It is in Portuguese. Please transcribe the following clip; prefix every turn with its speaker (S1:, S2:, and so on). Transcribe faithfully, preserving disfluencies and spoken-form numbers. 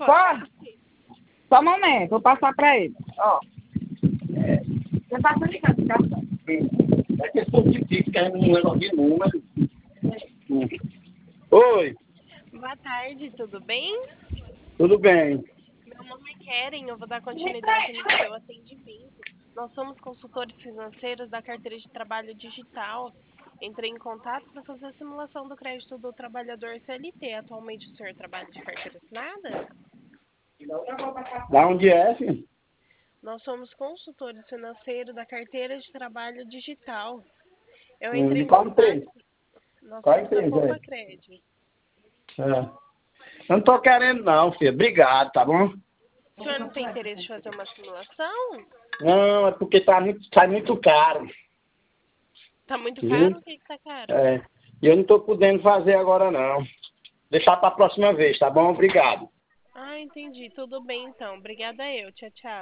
S1: Pode? Só um momento, vou passar pra ele. Ó. É, você passa ali, cara.
S2: É questão de fica, que é um negócio de número. Oi,
S3: Boa tarde, tudo bem?
S2: tudo bem?
S3: Meu nome é Keren, eu vou dar continuidade no seu atendimento. Nós somos consultores financeiros da carteira de trabalho digital. Entrei em contato para fazer a simulação do crédito do trabalhador C L T. Atualmente o senhor trabalha de carteira assinada?
S2: Da onde é, filho?
S3: Nós somos consultores financeiros da carteira de trabalho digital. Eu
S2: Hum,
S3: entrei
S2: de
S3: em
S2: qual
S3: contato.
S2: empresa?
S3: Nós
S2: Qual
S3: somos da
S2: empresa
S3: Poupa
S2: é?
S3: Crédito.
S2: É. Eu não tô querendo não, filho. Obrigado, tá bom?
S3: O senhor não tem interesse em fazer uma simulação?
S2: Não, é porque tá muito, sai muito caro.
S3: Tá muito
S2: Viu?
S3: caro? O que que tá caro?
S2: É. E eu não tô podendo fazer agora não. Deixar pra próxima vez, tá bom? Obrigado.
S3: Ah, entendi. Tudo bem então. Obrigada eu. Tchau, tchau.